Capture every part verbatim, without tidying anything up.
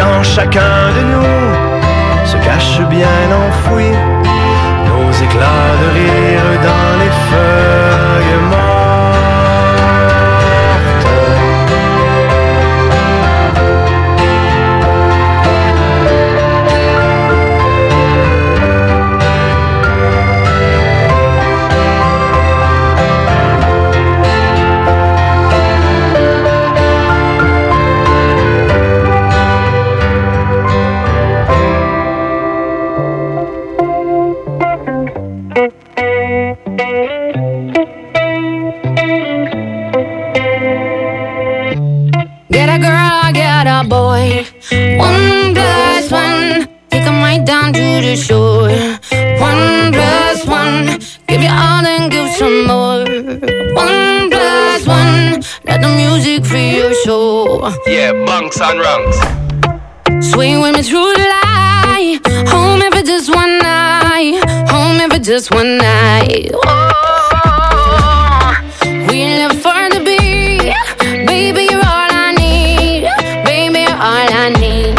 qu'en chacun de nous se cache bien enfoui nos éclats de rire dans les feuilles mortes. Boy, one plus one, take 'em right down to the shore. One plus one, give you all and give some more. One plus one, let the music free your soul. Yeah, bunks and rungs. Swing with me through the light, home if it's just one night, home if it's just one night. Oh, we live for the beat, baby, you're all I need. All I need.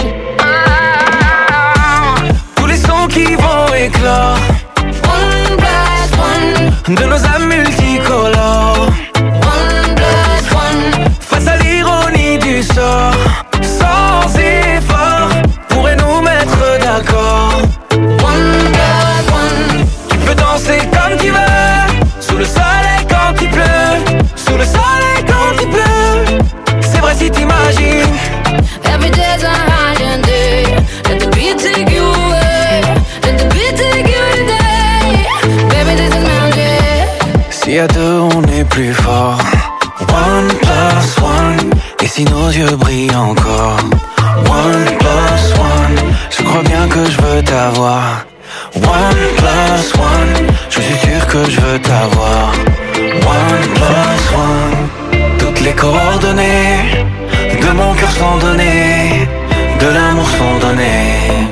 Ah. Tous les sons qui vont éclore. One plus one. De nos âmes multicolores. One plus one. Face à l'ironie du sort, sans effort, pourrait nous mettre d'accord. One plus one. Tu peux danser comme tu veux, sous le soleil quand il pleut, sous le soleil quand il pleut. C'est vrai si t'imagines. Every day's a holiday. Let the beat take you away. Let the beat take you today. Baby, this is magic. Si à deux on est plus fort. One plus one. Et si nos yeux brillent encore. One plus one. Je crois bien que je veux t'avoir. One plus one. Je suis sûr que je veux t'avoir. One plus one. Toutes les coordonnées de mon cœur sont données, de l'amour sont données.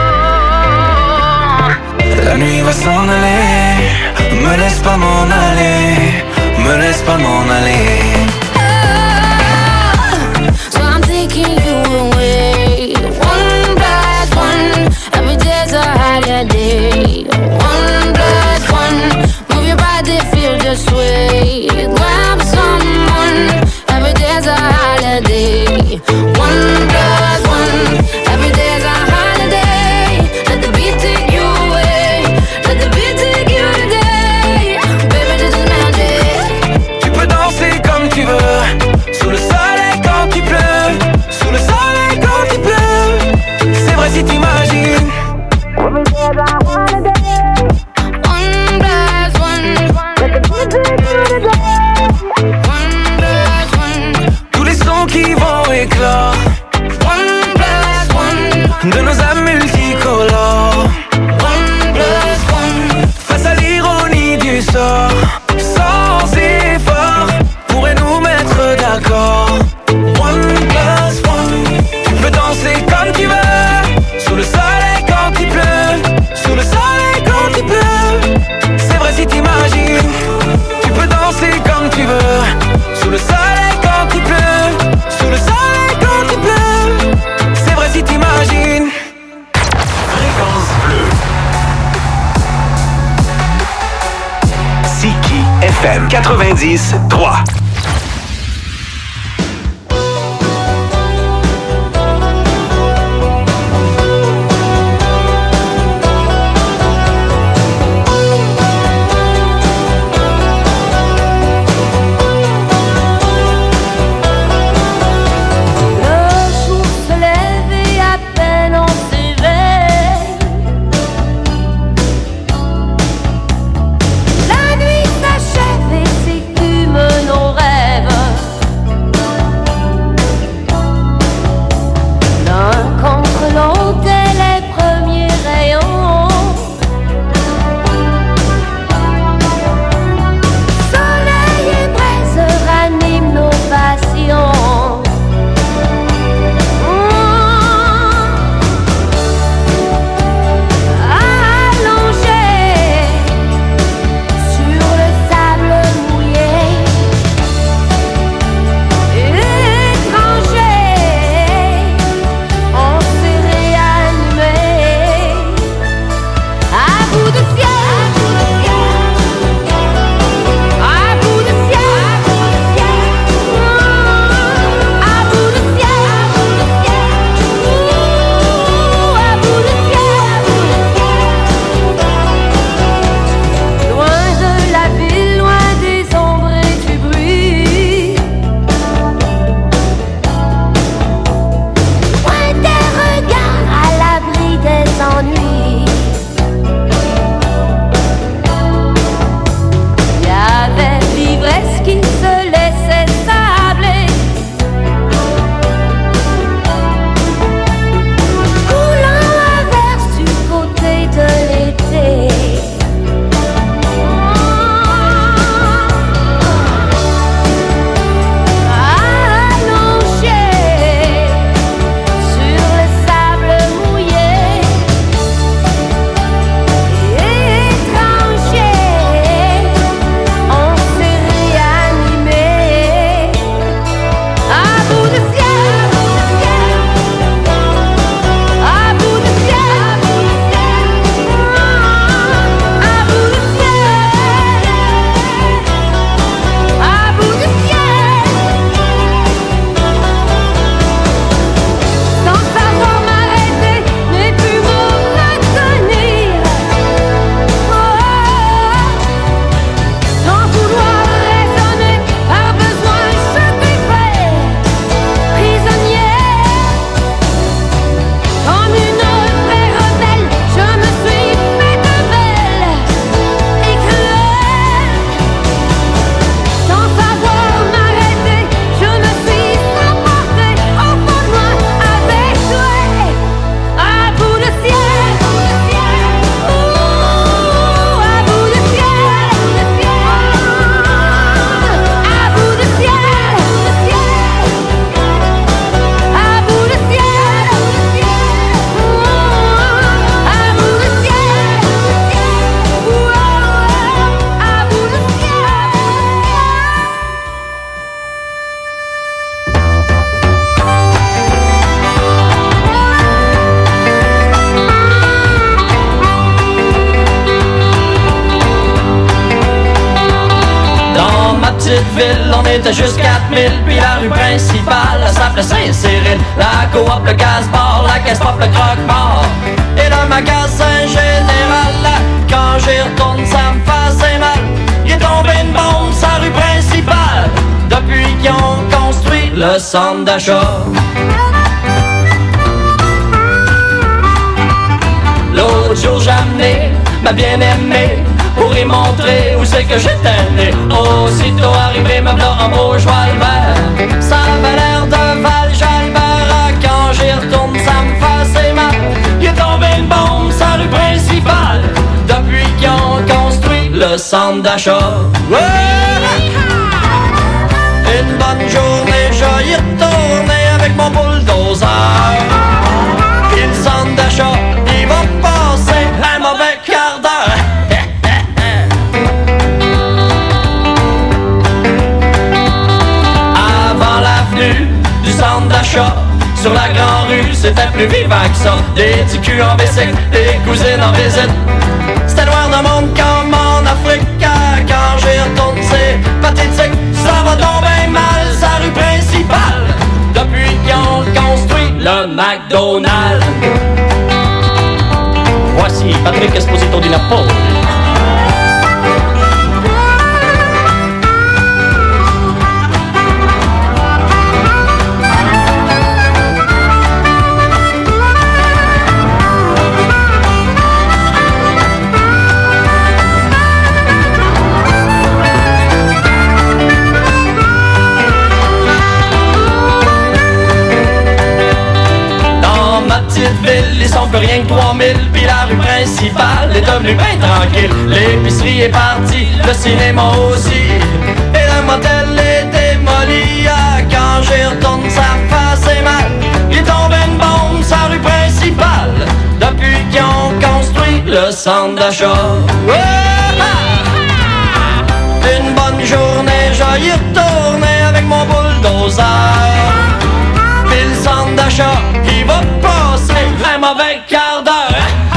La nuit va s'en aller, me laisse pas m'en aller, me laisse pas m'en aller. Oh, so I'm taking you away. One plus one, every day's a holiday. One plus one, move your body, feel the sway. Grab someone, every day's a holiday. One plus one, every day's a holiday. Let the beat take you away. Let the beat take you today. Baby, this is magic. Tu peux danser comme tu veux, sous le soleil quand il pleut, sous le soleil quand il pleut. C'est vrai si t'imagines. Every day's a holiday. One plus one, let the beat take you today. One plus one. Tous les sons qui vont éclore. One plus one. De nos âmes multicolores. One plus one. Face à l'ironie du sort, sans effort, pourrait nous mettre d'accord. One plus one. Tu peux danser comme tu veux, sous le soleil quand il pleut, sous le soleil quand il pleut. C'est vrai si t'imagines. Tu peux danser comme tu veux, sous le soleil quand il pleut, sous le soleil quand il pleut. C'est vrai si t'imagines. Fréquence bleue. Siki F M quatre-vingt-dix trois. La nuit s'achève et s'écume nos rêves. petite ville, on était juste quatre mille. Puis la rue principale, elle s'appelait Saint-Cyril. La coop, le casse-bar, la caisse pop, le croque-mort. Et le magasin général, là, quand j'y retourne, ça me faisait mal. Il est tombé une bombe sur la rue principale depuis qu'ils ont construit le centre d'achat. L'autre jour j'ai amené ma bien-aimée pour y montrer où c'est que j'étais né. Aussitôt arrivé, me v'là en beau cheval vert. Ça avait l'air de Val-Jalbert. Quand j'y retourne, ça me faisait mal. Il est tombé une bombe sur la rue principale depuis qu'ils ont construit le centre d'achat. Ouais! Une bonne journée, je y retournais avec mon bulldozer. Et le centre d'achat, il va passer un mauvais quart d'heure. Avant l'avenue du centre d'achat, sur la grande rue, c'était plus vivant que ça. Des petits culs en bicycle, des cousines en visite. C'était noir de monde comme en Afrique. Quand j'y retourne, c'est pathétique. Ça va tomber mal, sa rue principale depuis qu'ils ont construit le McDonald's. Voici Patrick Esposito di Napoli. Ville, ils sont plus rien que trois mille. Puis la rue principale est devenue bien tranquille. L'épicerie est partie, le cinéma aussi. Et le motel est démoli. Ah, quand j'y retourne, ça me faisait mal. Il est tombé une bombe sur la rue principale depuis qu'ils ont construit le centre d'achat. Ouais! Une bonne journée, j'y retournais avec mon bulldozer. Puis le centre d'achat, il va passer un mauvais quart d'heure.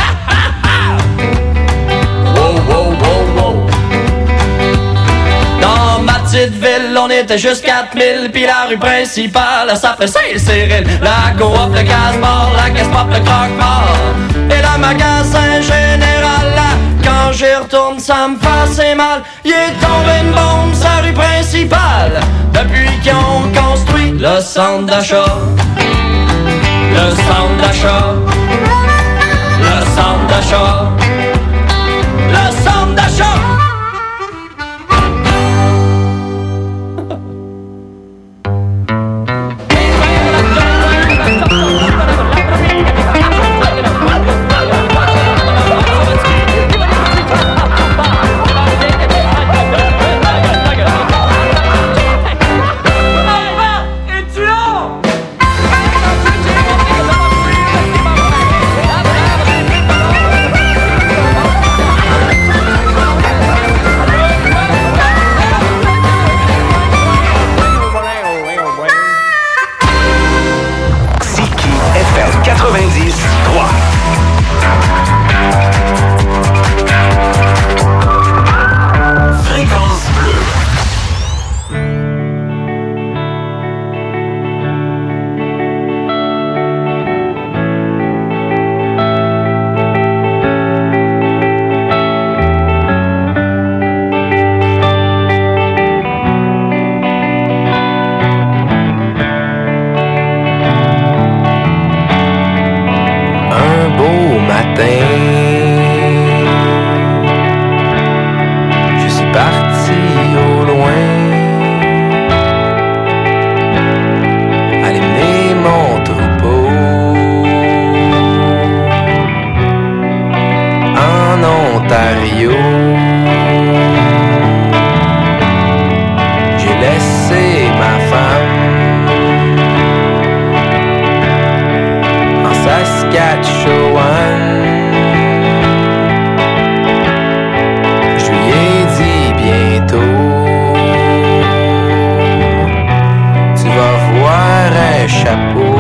Wow, wow, wow, wow. Dans ma petite ville, on était juste quatre mille. Puis la rue principale, ça s'appelait Saint-Cyril. La coop, le casse-bar, la caisse pop, le croque-mort. Et le magasin général, là, quand j'y retourne, ça me faisait mal. Il est tombé une bombe sur la rue principale depuis qu'ils ont construit le centre d'achat. Le centre d'achat. Le centre d'achat. Le centre d'achat. Saskatchewan. Je lui ai dit bientôt, tu vas voir un chapeau.